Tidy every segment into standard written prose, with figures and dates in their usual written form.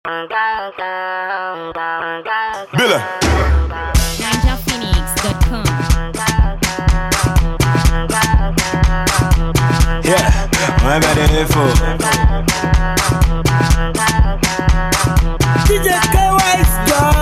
Billa. NinjaPhoenix.com. Yeah, I'm at the info. DJ K-Wise,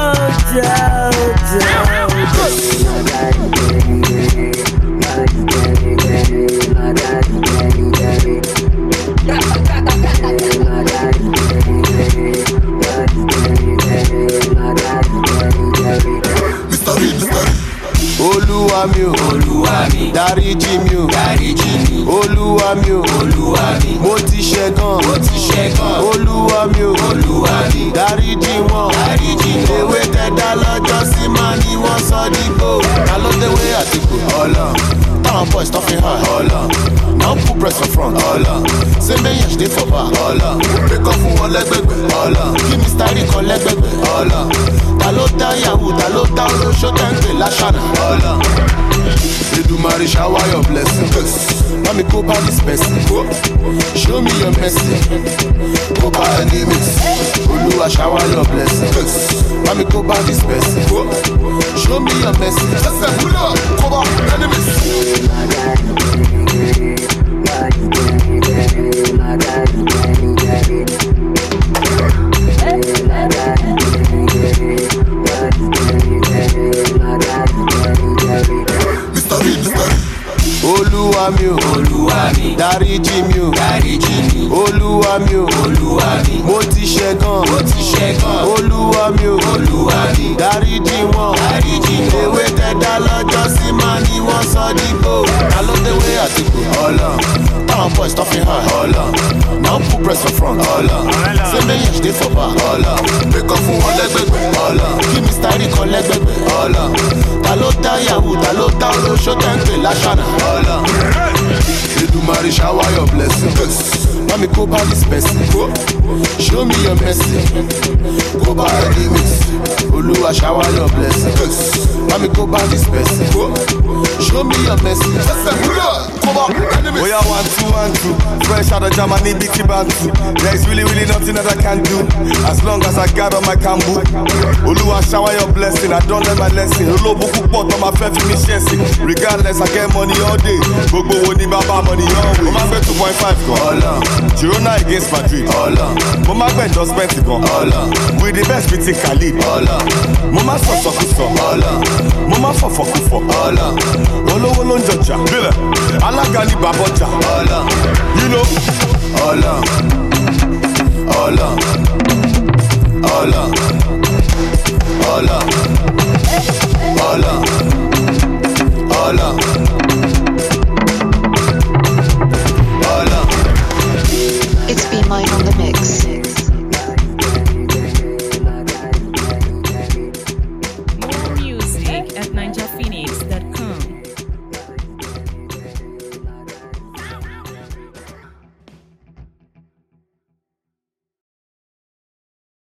Olúwa mi o, Olúwa mi, dáríjì mi o, dáríjì mi, Olúwa mi o, Olúwa mi, mo ti ṣẹ̀ gan, Olúwa mi o, Olúwa mi, dáríjì wọn, dáríjì mi, ewé tẹ̀dá lọ́jọ́ sí máa ní wọ́n sọ dígbò, ta ló déwé àtìkù, Ọlọ́run, táwọn boys tó fi hàn, Ọlọ́run, now put press on front, Ọlọ́run, ṣé méyàn ṣe for back, Ọlọ́run, pékọ́ fún wọn lẹ́gbẹ̀gbẹ̀, Ọlọ́run, kí Mr. Rí kan lẹ́gbẹ̀gbẹ̀, Ọlọ́run, ta ló dá yahoo, ta ló dá olóṣó tẹ́ǹpẹ̀ láṣànà, Ọlọ́run. Edumare shower your blessings. Let me go by this person. Show me your mercy. Go by enemies. Oluwa shower your blessings. Let me go by this person. Show me your mercy. Just say, go by enemies. Olúwa mi o, Olúwa mi, dáríjì mi o, dáríjì mi, Olúwa mi o, Olúwa mi, mo ti ṣẹ̀ gan, Olúwa mi o, Olúwa mi, dáríjì wọn, dáríjì mi, ewé tẹ̀dá lọ́jọ́ sí máa ní wọ́n sọ dígbò, ta ló déwé àtìkù, Ọlọ́run, táwọn boys tó fi hàn, Ọlọ́run, now put press on front, Ọlọ́run, ṣé méyàn ṣe for back, Ọlọ́run, pékọ́ fún wọn lẹ́gbẹ̀gbẹ̀, Ọlọ́run, kí Mr. Rí kan lẹ́gbẹ̀gbẹ̀, Ọlọ́run, ta ló dá yahoo, ta ló dá olóṣó tẹ́ǹpẹ̀ láṣànà, Ọlọ́run. Edumare shower your blessings. Let me go by this person. Show me your mercy. Go by enemies. Oluwa shower your blessings. Let me go by this person. Show me your mercy. Go by enemies. We are 1-2-1-2. Fresh out of Germany, BT Bantu. There is really nothing that I can do. As long as I got on my cambu. Oluwa shower your blessing. I don't learn my lesson. Olobuku pot on my faith in me chasing. Regardless, I get money all day. Gbogbo wo ni baba money always. Mo máa gbé 2.5 gan. Girona against Madrid. Mo máa gbé endorsement gan. With the best beating Khalid. Mo máa sọ̀sọ̀kúsọ. Mo máa fọ̀fọ̀kúfọ̀. Olówó ló ń jọjà. Alága ni bàbọ̀jà. You know.